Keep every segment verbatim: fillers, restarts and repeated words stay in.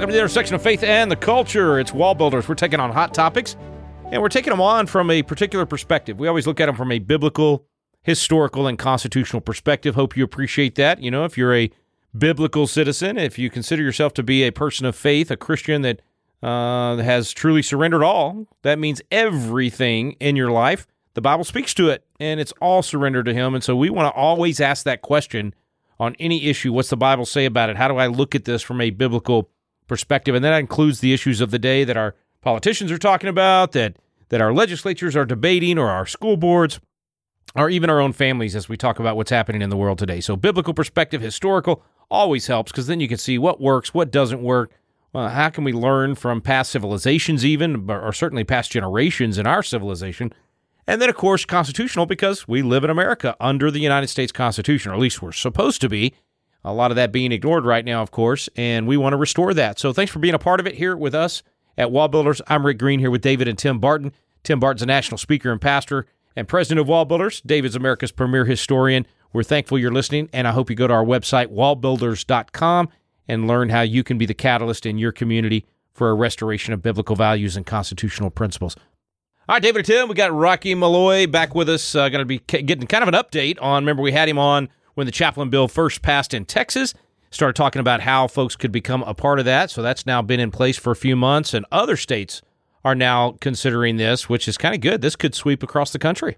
Welcome to the intersection of faith and the culture. It's Wall Builders. We're taking on hot topics, and we're taking them on from a particular perspective. We always look at them from a biblical, historical, and constitutional perspective. Hope you appreciate that. You know, if you're a biblical citizen, if you consider yourself to be a person of faith, a Christian that uh, has truly surrendered all, that means everything in your life, the Bible speaks to it, and it's all surrendered to Him. And so we want to always ask that question on any issue. What's the Bible say about it? How do I look at this from a biblical perspective? And that includes the issues of the day that our politicians are talking about, that that our legislatures are debating, or our school boards, or even our own families as we talk about what's happening in the world today. So biblical perspective, historical, always helps, because then you can see what works, what doesn't work. Well, how can we learn from past civilizations even, or certainly past generations in our civilization? And then, of course, constitutional, because we live in America under the United States Constitution, or at least we're supposed to be. A lot of that being ignored right now, of course, and we want to restore that. So thanks for being a part of it here with us at Wall Builders. I'm Rick Green here with David and Tim Barton. Tim Barton's a national speaker and pastor and president of Wall Builders. David's America's premier historian. We're thankful you're listening, and I hope you go to our website, wall builders dot com, and learn how you can be the catalyst in your community for a restoration of biblical values and constitutional principles. All right, David and Tim, we got Rocky Malloy back with us. Uh, going to be getting kind of an update on, remember we had him on when the Chaplain Bill first passed in Texas, started talking about how folks could become a part of that. So that's now been in place for a few months, and other states are now considering this, which is kind of good. This could sweep across the country.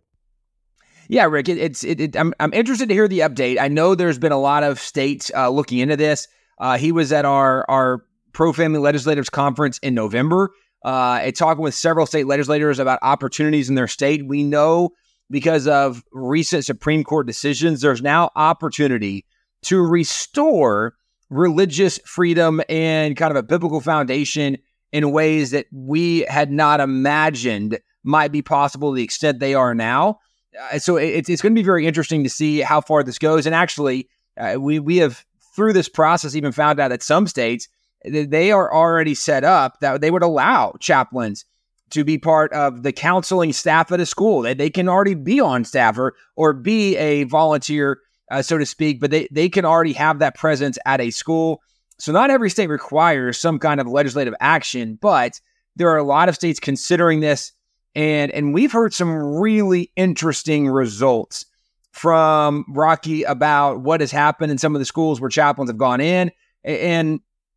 Yeah, Rick, it, it's it, it, I'm I'm interested to hear the update. I know there's been a lot of states uh, looking into this. Uh, he was at our our pro-family legislators conference in November, uh, talking with several state legislators about opportunities in their state. We know because of recent Supreme Court decisions, there's now opportunity to restore religious freedom and kind of a biblical foundation in ways that we had not imagined might be possible to the extent they are now. Uh, so it, it's going to be very interesting to see how far this goes. And actually, uh, we we have, through this process, even found out that some states, they are already set up that they would allow chaplains to be part of the counseling staff at a school. They, they can already be on staff or, or be a volunteer, uh, so to speak, but they, they can already have that presence at a school. So not every state requires some kind of legislative action, but there are a lot of states considering this. And, and we've heard some really interesting results from Rocky about what has happened in some of the schools where chaplains have gone in. And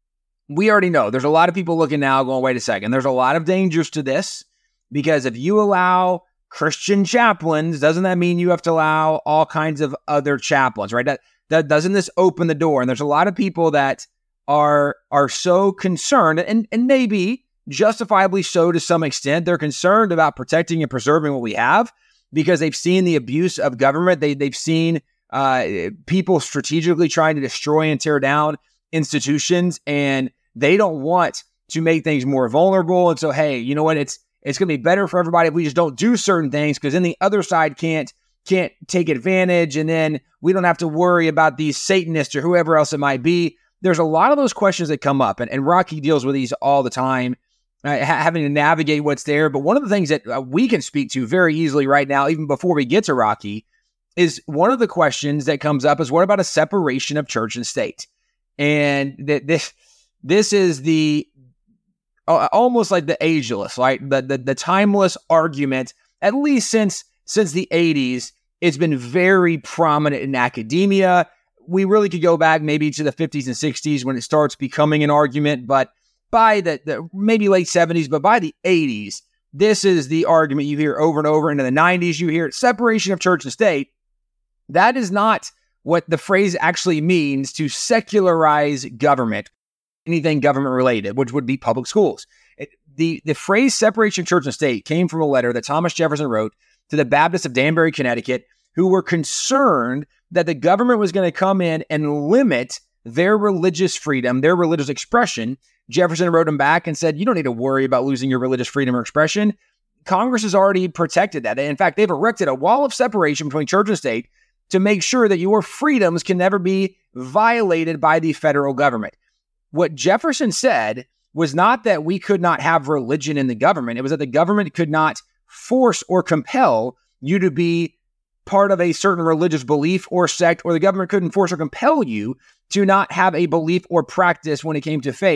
we already know there's a lot of people looking now going, wait a second, there's a lot of dangers to this, because if you allow Christian chaplains, doesn't that mean you have to allow all kinds of other chaplains, right? That, that doesn't this open the door? And there's a lot of people that are, are so concerned, and, and maybe justifiably so to some extent. They're concerned about protecting and preserving what we have because they've seen the abuse of government. They, they've seen uh, people strategically trying to destroy and tear down institutions, and they don't want to make things more vulnerable. And so, hey, you know what? It's it's going to be better for everybody if we just don't do certain things, because then the other side can't can't take advantage, and then we don't have to worry about these Satanists or whoever else it might be. There's a lot of those questions that come up, and, and Rocky deals with these all the time, uh, ha- having to navigate what's there. But one of the things that uh, we can speak to very easily right now, even before we get to Rocky, is one of the questions that comes up is, what about a separation of church and state? And that this this is the uh, almost like the ageless, right? The, the the timeless argument, at least since since the eighties. It's been very prominent in academia. We really could go back maybe to the fifties and sixties when it starts becoming an argument, but by the, the maybe late seventies, but by the eighties, this is the argument you hear over and over. Into the nineties, you hear it, separation of church and state. That is not what the phrase actually means, to secularize government, anything government related, which would be public schools. It, the, the phrase separation of church and state came from a letter that Thomas Jefferson wrote to the Baptists of Danbury, Connecticut, who were concerned that the government was going to come in and limit their religious freedom, their religious expression. Jefferson wrote them back and said, you don't need to worry about losing your religious freedom or expression. Congress has already protected that. In fact, they've erected a wall of separation between church and state to make sure that your freedoms can never be violated by the federal government. What Jefferson said was not that we could not have religion in the government. It was that the government could not force or compel you to be part of a certain religious belief or sect, or the government couldn't force or compel you to not have a belief or practice when it came to faith.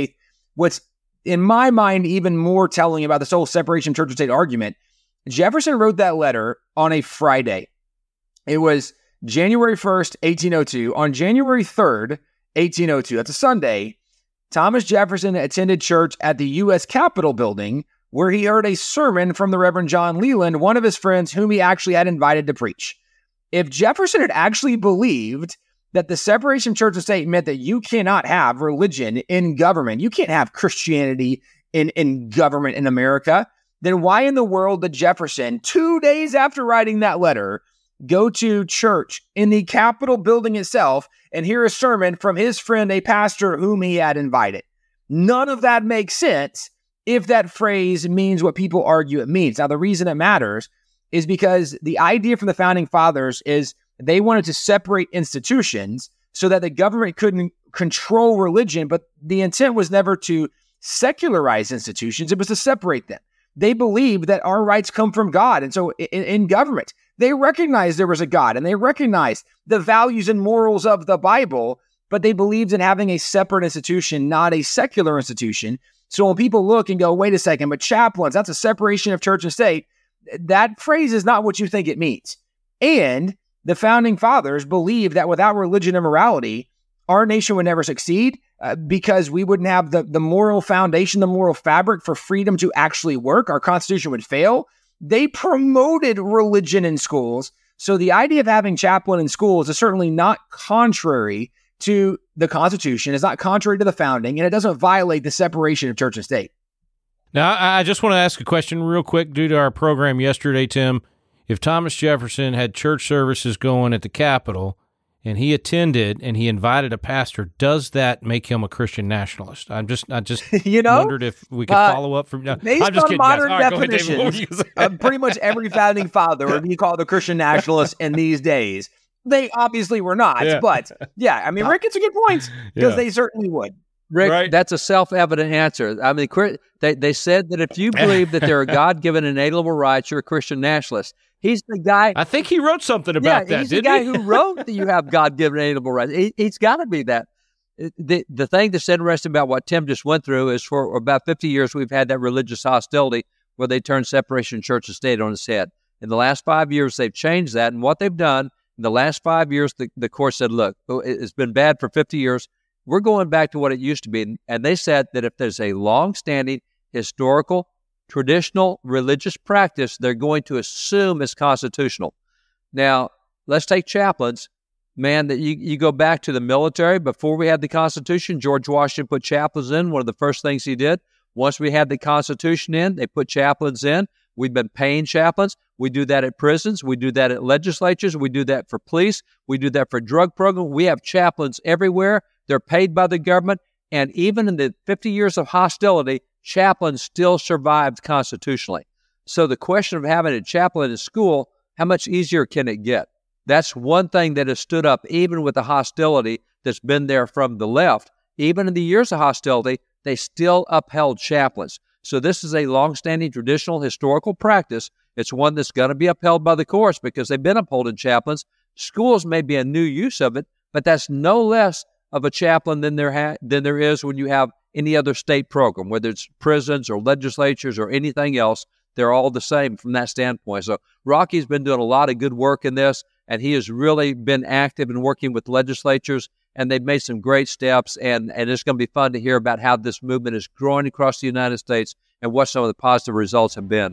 what's, in my mind, even more telling about this whole separation of church and state argument, Jefferson wrote that letter on a Friday. It was January first, eighteen oh two. On January third, eighteen oh two, that's a Sunday, Thomas Jefferson attended church at the U S Capitol building, where he heard a sermon from the Reverend John Leland, one of his friends whom he actually had invited to preach. If Jefferson had actually believed that the separation of church and state meant that you cannot have religion in government, you can't have Christianity in, in government in America, then why in the world did Jefferson, two days after writing that letter, go to church in the Capitol building itself and hear a sermon from his friend, a pastor whom he had invited? None of that makes sense if that phrase means what people argue it means. Now, the reason it matters is because the idea from the founding fathers is they wanted to separate institutions so that the government couldn't control religion, but the intent was never to secularize institutions. It was to separate them. They believed that our rights come from God. And so in, in government, they recognized there was a God and they recognized the values and morals of the Bible, but they believed in having a separate institution, not a secular institution. So when people look and go, wait a second, but chaplains, that's a separation of church and state, that phrase is not what you think it means. And the founding fathers believed that without religion and morality, our nation would never succeed uh, because we wouldn't have the, the moral foundation, the moral fabric for freedom to actually work. Our Constitution would fail. They promoted religion in schools. So the idea of having chaplain in schools is certainly not contrary to the Constitution. It's not contrary to the founding, and it doesn't violate the separation of church and state. Now, I just want to ask a question real quick due to our program yesterday, Tim. If Thomas Jefferson had church services going at the Capitol and he attended and he invited a pastor, does that make him a Christian nationalist? I'm just, I just you know, wondered if we could uh, follow up from. No, based I'm just on kidding, modern guys. All right, definitions, uh, pretty much every founding father would be called a Christian nationalist in these days. They obviously were not, yeah. but yeah, I mean, Rick, it's a good point because yeah. they certainly would. Rick, right. That's a self-evident answer. I mean, they, they said that if you believe that there are God-given inalienable rights, you're a Christian nationalist. He's the guy. I think he wrote something about yeah, that, he's didn't the guy he? who wrote that you have God-given inalienable rights. He, he's got to be that. The, the thing that's interesting about what Tim just went through is for about fifty years, we've had that religious hostility where they turned separation of church and state on its head. In the last five years, they've changed that. And what they've done in the last five years, the, the court said, look, it's been bad for fifty years. We're going back to what it used to be. And they said that if there's a long-standing historical, traditional religious practice, they're going to assume it's constitutional. Now, let's take chaplains. Man, that you, you go back to the military. Before we had the Constitution, George Washington put chaplains in. One of the first things he did. Once we had the Constitution in, they put chaplains in. We've been paying chaplains. We do that at prisons. We do that at legislatures. We do that for police. We do that for drug programs. We have chaplains everywhere. They're paid by the government. And even in the fifty years of hostility, chaplains still survived constitutionally. So the question of having a chaplain in school, how much easier can it get? That's one thing that has stood up even with the hostility that's been there from the left. Even in the years of hostility, they still upheld chaplains. So this is a long-standing traditional historical practice. It's one that's going to be upheld by the courts because they've been upholding chaplains. Schools may be a new use of it, but that's no less of a chaplain than there ha- than there is when you have any other state program, whether it's prisons or legislatures or anything else. They're all the same from that standpoint. So Rocky's been doing a lot of good work in this, and he has really been active in working with legislatures, and they've made some great steps, and, and it's going to be fun to hear about how this movement is growing across the United States and what some of the positive results have been.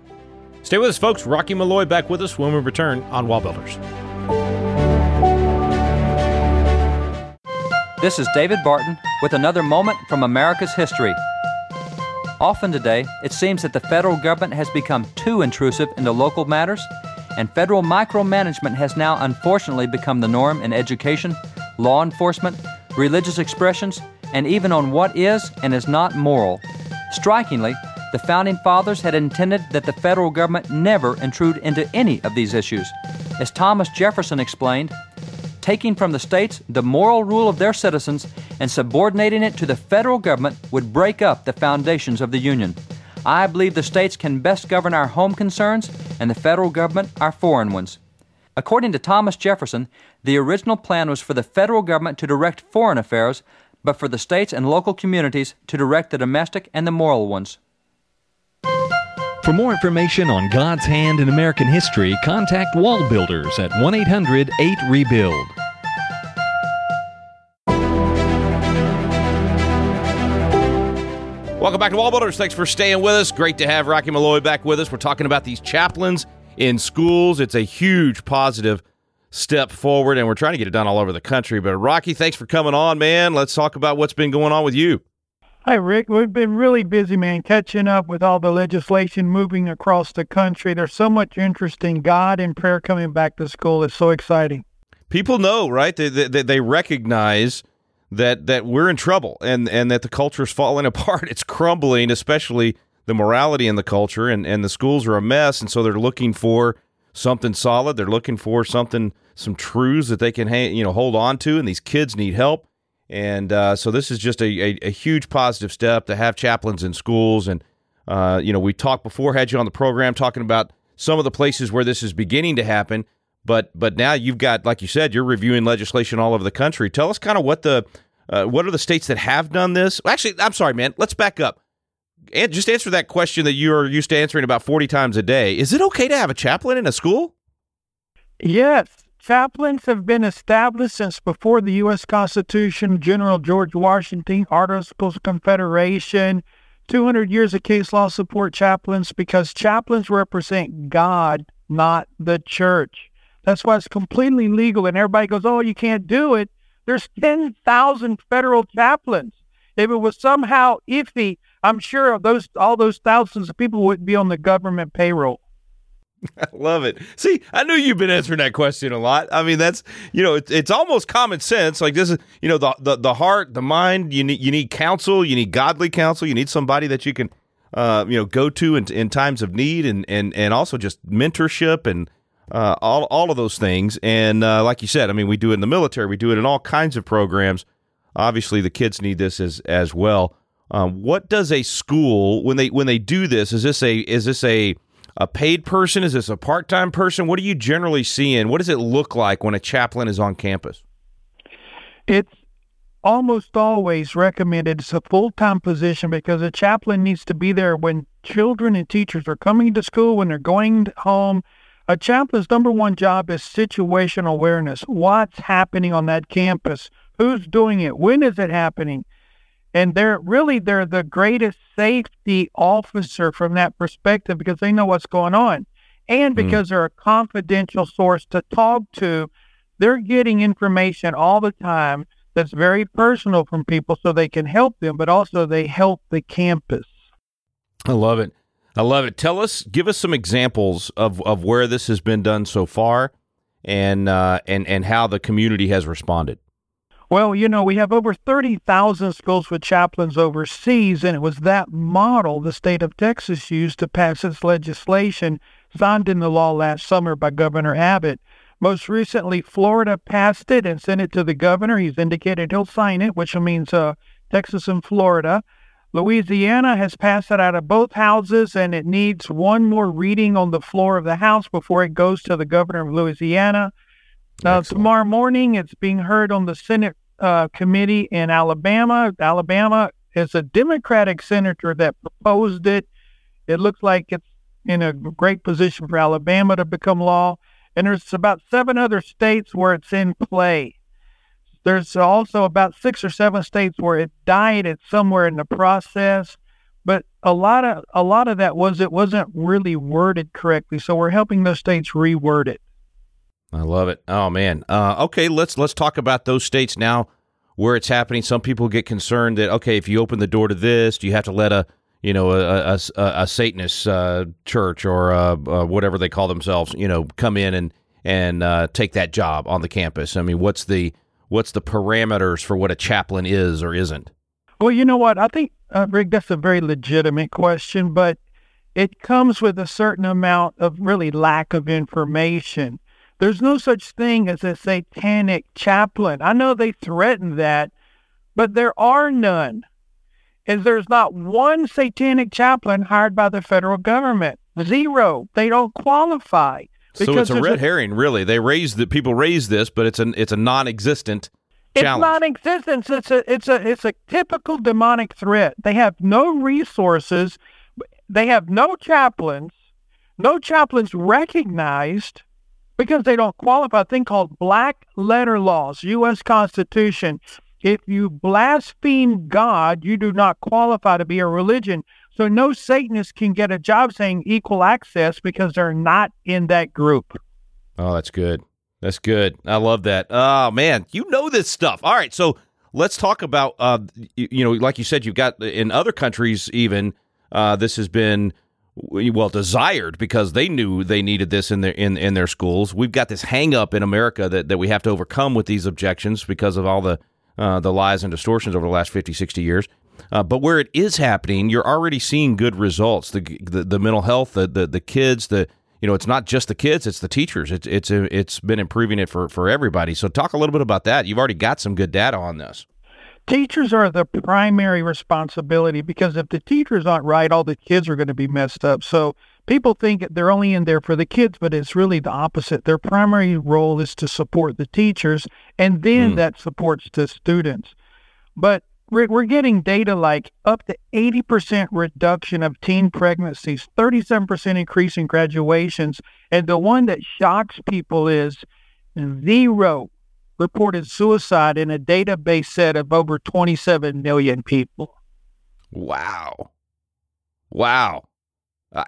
Stay with us, folks. Rocky Malloy back with us when we return on Wall Builders. This is David Barton with another moment from America's history. Often today, it seems that the federal government has become too intrusive into local matters, and federal micromanagement has now unfortunately become the norm in education, law enforcement, religious expressions, and even on what is and is not moral. Strikingly, the Founding Fathers had intended that the federal government never intrude into any of these issues. As Thomas Jefferson explained, taking from the states the moral rule of their citizens and subordinating it to the federal government would break up the foundations of the Union. I believe the states can best govern our home concerns and the federal government our foreign ones. According to Thomas Jefferson, the original plan was for the federal government to direct foreign affairs, but for the states and local communities to direct the domestic and the moral ones. For more information on God's hand in American history, contact Wall Builders at one eight hundred eight rebuild. Welcome back to Wall Builders. Thanks for staying with us. Great to have Rocky Malloy back with us. We're talking about these chaplains in schools. It's a huge positive step forward, and we're trying to get it done all over the country. But Rocky, thanks for coming on, man. Let's talk about what's been going on with you. Hi, Rick. We've been really busy, man, catching up with all the legislation moving across the country. There's so much interest in God and prayer coming back to school. It's so exciting. People know, right? They they, they recognize that that we're in trouble and, and that the culture's falling apart. It's crumbling, especially the morality in the culture, and, and the schools are a mess, and so they're looking for something solid. They're looking for something, some truths that they can ha- you know hold on to, and these kids need help. And uh, so this is just a, a, a huge positive step to have chaplains in schools. And, uh, you know, we talked before, had you on the program talking about some of the places where this is beginning to happen. But but now you've got, like you said, you're reviewing legislation all over the country. Tell us kind of what the uh, what are the states that have done this? Actually, I'm sorry, man. Let's back up. And just answer that question that you're used to answering about forty times a day. Is it okay to have a chaplain in a school? Yes. Chaplains have been established since before the U S Constitution. General George Washington, Articles of Confederation, two hundred years of case law support chaplains because chaplains represent God, not the church. That's why it's completely legal, and everybody goes, oh, you can't do it. There's ten thousand federal chaplains. If it was somehow iffy, I'm sure those all those thousands of people would be on the government payroll. I love it. See, I knew you've been answering that question a lot. I mean, that's, you know, it, it's almost common sense. Like this is, you know, the, the, the heart, the mind, you need, you need counsel, you need godly counsel. You need somebody that you can, uh, you know, go to in, in times of need, and, and, and also just mentorship and uh, all, all of those things. And uh, like you said, I mean, we do it in the military. We do it in all kinds of programs. Obviously, the kids need this as, as well. Um, what does a school, when they, when they do this, is this a, is this a, a paid person? Is this a part-time person? What are you generally seeing? What does it look like when a chaplain is on campus? It's almost always recommended it's a full-time position because a chaplain needs to be there when children and teachers are coming to school, when they're going home. A chaplain's number one job is situational awareness. What's happening on that campus? Who's doing it? When is it happening? And they're really, they're the greatest safety officer from that perspective because they know what's going on. And because mm. they're a confidential source to talk to, they're getting information all the time that's very personal from people so they can help them, but also they help the campus. I love it. I love it. Tell us, give us some examples of, of where this has been done so far and, uh, and, and how the community has responded. Well, you know, we have over thirty thousand schools with chaplains overseas, and it was that model the state of Texas used to pass its legislation signed into law last summer by Governor Abbott. Most recently, Florida passed it and sent it to the governor. He's indicated he'll sign it, which means uh, Texas and Florida. Louisiana has passed it out of both houses, and it needs one more reading on the floor of the House before it goes to the governor of Louisiana. Now, tomorrow morning, it's being heard on the Senate uh, committee in Alabama. Alabama is a Democratic senator that proposed it. It looks like it's in a great position for Alabama to become law. And there's about seven other states where it's in play. There's also about six or seven states where it died. It's somewhere in the process. But a lot of a lot of that was it wasn't really worded correctly. So we're helping those states reword it. I love it. Oh man. Uh, okay, let's let's talk about those states now where it's happening. Some people get concerned that okay, if you open the door to this, do you have to let a you know a a, a Satanist uh, church or uh, uh, whatever they call themselves, you know, come in and and uh, take that job on the campus? I mean, what's the what's the parameters for what a chaplain is or isn't? Well, you know what? I think uh, Rick, that's a very legitimate question, but it comes with a certain amount of really lack of information. There's no such thing as a satanic chaplain. I know they threaten that, but there are none. And there's not one satanic chaplain hired by the federal government. Zero. They don't qualify. So it's a red a, herring, really. They raise the people raise this, but it's an it's a non-existent challenge? It's non-existent. It's a, it's a, it's a typical demonic threat. They have no resources. They have no chaplains. No chaplains recognized because they don't qualify. A thing called black letter laws, U S Constitution. If you blaspheme God, you do not qualify to be a religion. So no Satanist can get a job saying equal access because they're not in that group. Oh, that's good. That's good. I love that. Oh, man, you know this stuff. All right, so let's talk about, uh, you, you know, like you said, you've got in other countries even, uh, this has been, well, desired because they knew they needed this in their in, in their schools. We've got this hang-up in America that, that we have to overcome with these objections because of all the uh, the lies and distortions over the last fifty, sixty years. Uh, but where it is happening, you're already seeing good results. The the, the mental health, the, the the kids, the you know, it's not just the kids, it's the teachers. It's it's it's been improving it for, for everybody. So talk a little bit about that. You've already got some good data on this. Teachers are the primary responsibility because if the teachers aren't right, all the kids are going to be messed up. So people think they're only in there for the kids, but it's really the opposite. Their primary role is to support the teachers, and then mm. that supports the students. But we're, we're getting data like up to eighty percent reduction of teen pregnancies, thirty-seven percent increase in graduations, and the one that shocks people is zero reported suicide in a database set of over twenty-seven million people. Wow. Wow. I,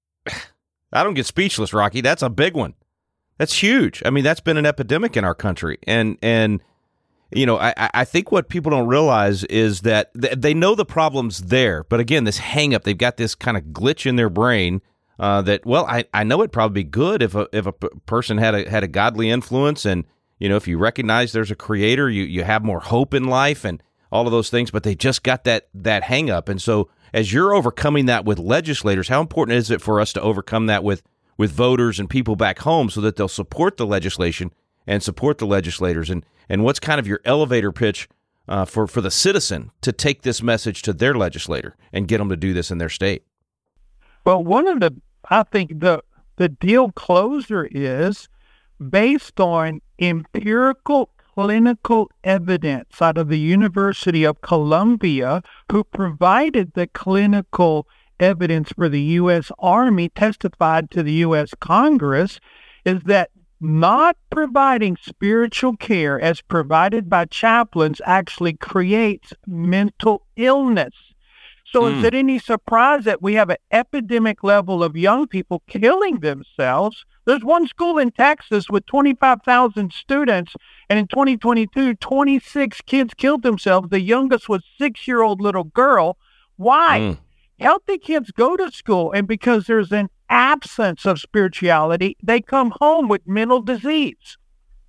I don't get speechless, Rocky. That's a big one. That's huge. I mean, that's been an epidemic in our country. And, and you know, I, I think what people don't realize is that th- they know the problem's there. But again, this hang up, they've got this kind of glitch in their brain uh, that, well, I, I know it'd probably be good if a, if a p- person had a, had a godly influence and, you know, if you recognize there's a creator, you, you have more hope in life and all of those things, but they just got that that hang up. And so as you're overcoming that with legislators, how important is it for us to overcome that with, with voters and people back home so that they'll support the legislation and support the legislators? And, and what's kind of your elevator pitch uh, for, for the citizen to take this message to their legislator and get them to do this in their state? Well, one of the, I think the the deal closer is based on empirical clinical evidence out of the University of Columbia, who provided the clinical evidence for the U S Army, testified to the U S Congress, is that not providing spiritual care as provided by chaplains actually creates mental illness. So mm. is it any surprise that we have an epidemic level of young people killing themselves? There's one school in Texas with twenty-five thousand students, and in twenty twenty-two, twenty-six kids killed themselves. The youngest was a six-year-old little girl. Why? Mm. Healthy kids go to school, and because there's an absence of spirituality, they come home with mental disease.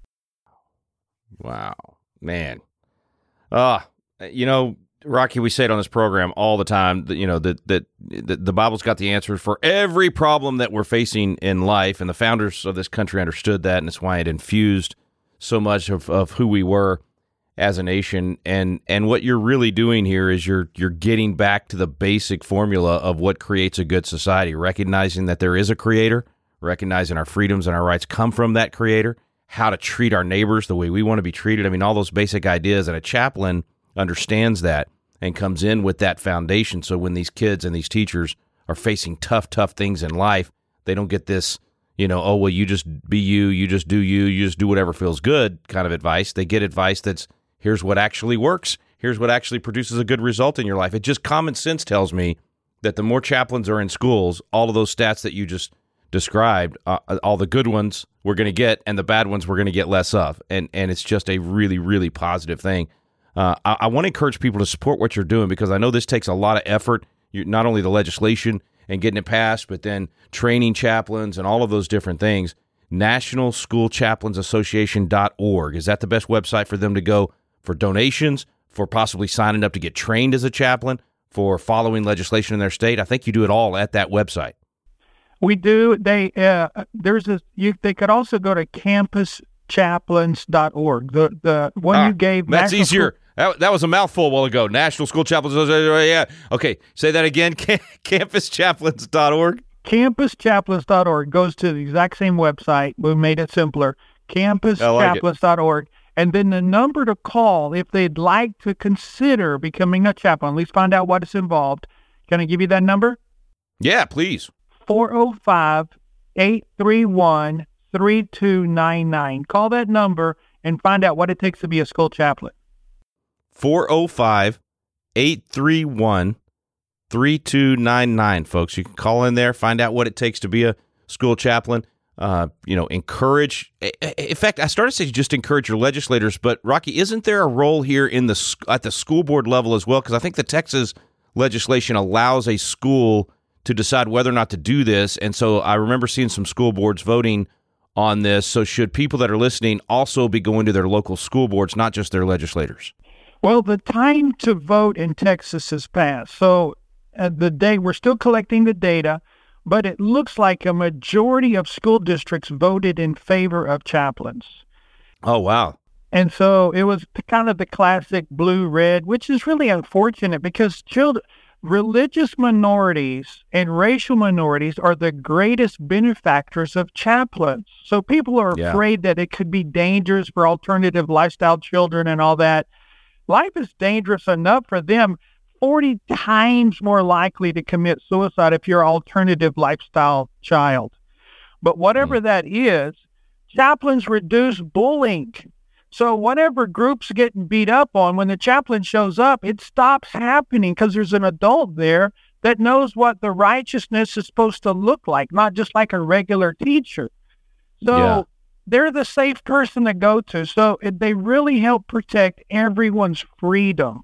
Wow, man. Uh, you know, Rocky, we say it on this program all the time that, you know, that, that that the Bible's got the answers for every problem that we're facing in life. And the founders of this country understood that. And it's why it infused so much of, of who we were as a nation. And and what you're really doing here is you're you're getting back to the basic formula of what creates a good society, recognizing that there is a creator, recognizing our freedoms and our rights come from that creator, how to treat our neighbors the way we want to be treated. I mean, all those basic ideas. And a chaplain understands that and comes in with that foundation. So when these kids and these teachers are facing tough, tough things in life, they don't get this, you know, oh, well, you just be you, you just do you, you just do whatever feels good kind of advice. They get advice that's, here's what actually works. Here's what actually produces a good result in your life. It just common sense tells me that the more chaplains are in schools, all of those stats that you just described, uh, all the good ones we're going to get and the bad ones we're going to get less of. And, and it's just a really, really positive thing. Uh, I, I want to encourage people to support what you're doing because I know this takes a lot of effort, you, not only the legislation and getting it passed, but then training chaplains and all of those different things. National School Chaplains Association dot org. Is that the best website for them to go for donations, for possibly signing up to get trained as a chaplain, for following legislation in their state? I think you do it all at that website. We do. They uh, There's a, you, they could also go to campus chaplains dot org. The the one ah, you gave. That's National easier. School- That, that was a mouthful a while ago. National School Chaplains. Yeah. Okay. Say that again. campus chaplains dot org. campus chaplains dot org goes to the exact same website. We made it simpler. campus chaplains dot org. and then the number to call if they'd like to consider becoming a chaplain, at least find out what is involved. Can I give you that number? Yeah, please. four oh five, eight three one, three two nine nine. Call that number and find out what it takes to be a school chaplain. four oh five, eight three one, three two nine nine, folks. You can call in there, find out what it takes to be a school chaplain. Uh, you know, encourage. In fact, I started to say just encourage your legislators, but Rocky, isn't there a role here in the at the school board level as well? Because I think the Texas legislation allows a school to decide whether or not to do this, and so I remember seeing some school boards voting on this. So should people that are listening also be going to their local school boards, not just their legislators? Well, the time to vote in Texas has passed. So at the day, we're still collecting the data, but it looks like a majority of school districts voted in favor of chaplains. Oh, wow. And so it was kind of the classic blue-red, which is really unfortunate because children, religious minorities and racial minorities are the greatest benefactors of chaplains. So people are Yeah. afraid that it could be dangerous for alternative lifestyle children and all that. Life is dangerous enough for them, forty times more likely to commit suicide if you're an alternative lifestyle child. But whatever mm. that is, chaplains reduce bullying. So whatever group's getting beat up on, when the chaplain shows up, it stops happening because there's an adult there that knows what the righteousness is supposed to look like, not just like a regular teacher. So Yeah. they're the safe person to go to. So it, they really help protect everyone's freedom.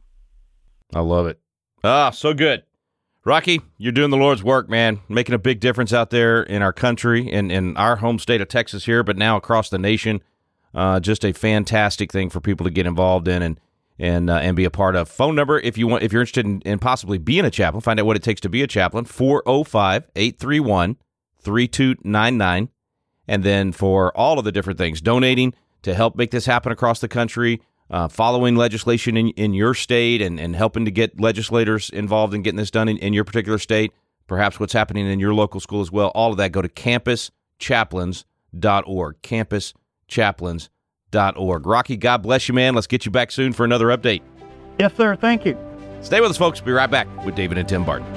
I love it. Ah, so good. Rocky, you're doing the Lord's work, man, making a big difference out there in our country and in our home state of Texas here, but now across the nation. Uh, just a fantastic thing for people to get involved in and and uh, and be a part of. Phone number, if you want, if you're interested in, in possibly being a chaplain, find out what it takes to be a chaplain, four oh five, eight three one, three two nine nine. And then for all of the different things, donating to help make this happen across the country, uh, following legislation in, in your state and, and helping to get legislators involved in getting this done in, in your particular state, perhaps what's happening in your local school as well. All of that, go to campus chaplains dot org, campus chaplains dot org. Rocky, God bless you, man. Let's get you back soon for another update. Yes, sir. Thank you. Stay with us, folks. Be right back with David and Tim Barton.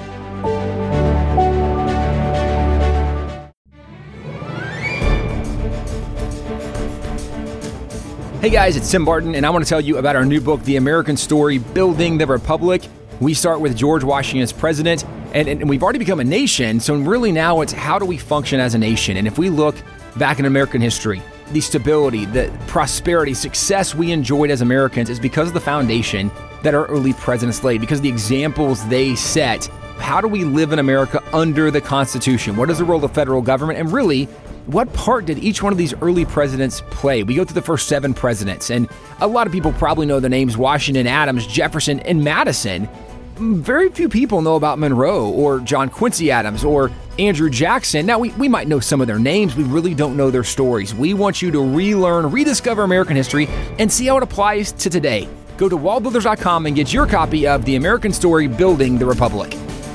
Hey guys, it's Tim Barton, and I want to tell you about our new book, The American Story, Building the Republic. We start with George Washington as president, and, and we've already become a nation, so really now it's how do we function as a nation? And if we look back in American history, the stability, the prosperity, success we enjoyed as Americans is because of the foundation that our early presidents laid, because of the examples they set. How do we live in America under the Constitution? What is the role of the federal government? And really, what part did each one of these early presidents play? We go through the first seven presidents, and a lot of people probably know the names Washington, Adams, Jefferson, and Madison. Very few people know about Monroe or John Quincy Adams or Andrew Jackson. Now, we, we might know some of their names. We really don't know their stories. We want you to relearn, rediscover American history, and see how it applies to today. Go to wall builders dot com and get your copy of The American Story, Building the Republic.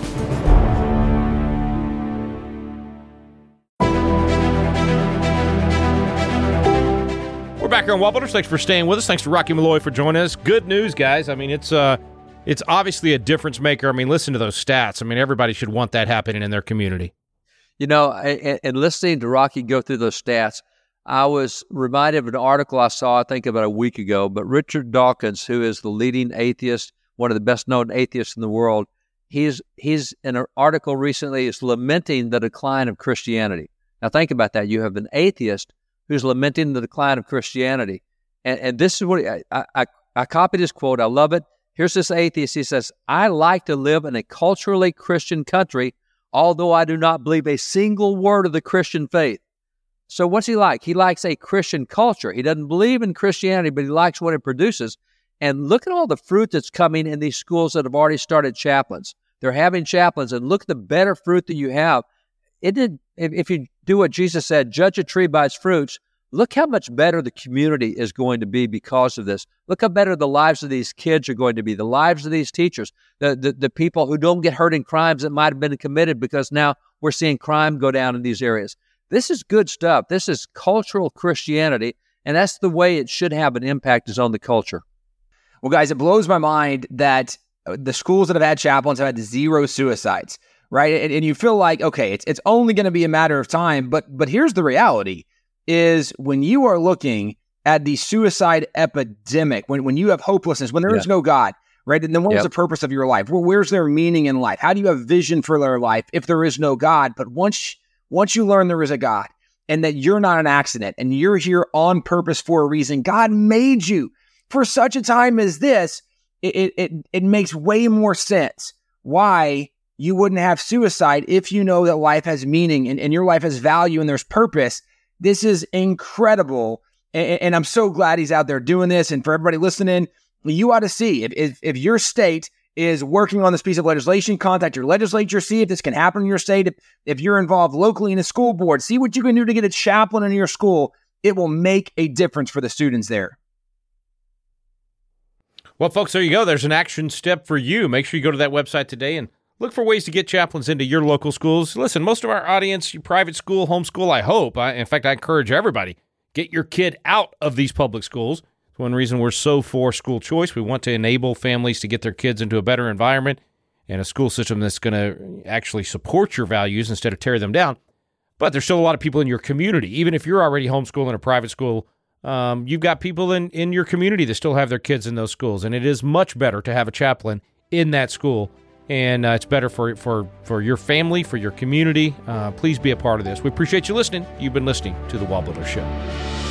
We're back here on Wall Builders. Thanks for staying with us. Thanks to Rocky Malloy for joining us. Good news, guys. I mean, it's uh, it's obviously a difference maker. I mean, listen to those stats. I mean, everybody should want that happening in their community. You know, and, and listening to Rocky go through those stats, I was reminded of an article I saw, I think about a week ago, but Richard Dawkins, who is the leading atheist, one of the best-known atheists in the world, he's he's in an article recently is lamenting the decline of Christianity. Now, think about that. You have an atheist who's lamenting the decline of Christianity. And, and this is what he, I, I, I copied his quote. I love it. Here's this atheist. He says, I like to live in a culturally Christian country, although I do not believe a single word of the Christian faith. So what's he like? He likes a Christian culture. He doesn't believe in Christianity, but he likes what it produces. And look at all the fruit that's coming in these schools that have already started chaplains. They're having chaplains, and look at the better fruit that you have. It did, if, if you do what Jesus said, judge a tree by its fruits, look how much better the community is going to be because of this. Look how better the lives of these kids are going to be, the lives of these teachers, the, the, the people who don't get hurt in crimes that might have been committed because now we're seeing crime go down in these areas. This is good stuff. This is cultural Christianity, And that's the way it should have an impact, is on the culture. Well, guys, it blows my mind that the schools that have had chaplains have had zero suicides, right? And, and you feel like, okay, it's it's only going to be a matter of time. But but here's the reality, is when you are looking at the suicide epidemic, when, when you have hopelessness, when there yeah. is no God, right? And then what yep. is the purpose of your life? Well, where's their meaning in life? How do you have vision for their life if there is no God? But once once you learn there is a God and that you're not an accident and you're here on purpose for a reason, God made you for such a time as this, it it it makes way more sense why you wouldn't have suicide if you know that life has meaning and, and your life has value and there's purpose. This is incredible. And, and I'm so glad he's out there doing this. And for everybody listening, you ought to see if, if if your state is working on this piece of legislation, contact your legislature, see if this can happen in your state. If, if you're involved locally in a school board, see what you can do to get a chaplain in your school. It will make a difference for the students there. Well, folks, there you go. There's an action step for you. Make sure you go to that website today and look for ways to get chaplains into your local schools. Listen, most of our audience, your private school, homeschool, I hope. I, in fact, I encourage everybody, get your kid out of these public schools. It's one reason we're so for school choice. We want to enable families to get their kids into a better environment and a school system that's going to actually support your values instead of tear them down. But there's still a lot of people in your community. Even if you're already homeschooling a private school, um, you've got people in, in your community that still have their kids in those schools. And it is much better to have a chaplain in that school. And uh, it's better for, for, for your family, for your community. Uh, please be a part of this. We appreciate you listening. You've been listening to The Wall Builder Show.